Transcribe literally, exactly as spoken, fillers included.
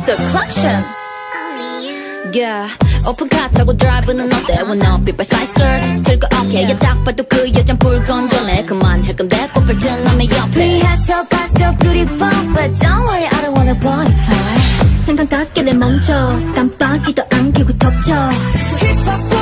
the collection. Yeah, 오픈카 타고 드라이브는 어때? Wanna be by Spice Girls 즐거웠게 yeah. 딱 봐도 그 여잔 붉은 전에 그만할 건데 꽃을 튼 남의 옆에 We have so far so beautiful But don't worry I don't wanna body tie 생각 닿게 내 멈춰 깜빡이도 안 켜고 덮쳐 Keep up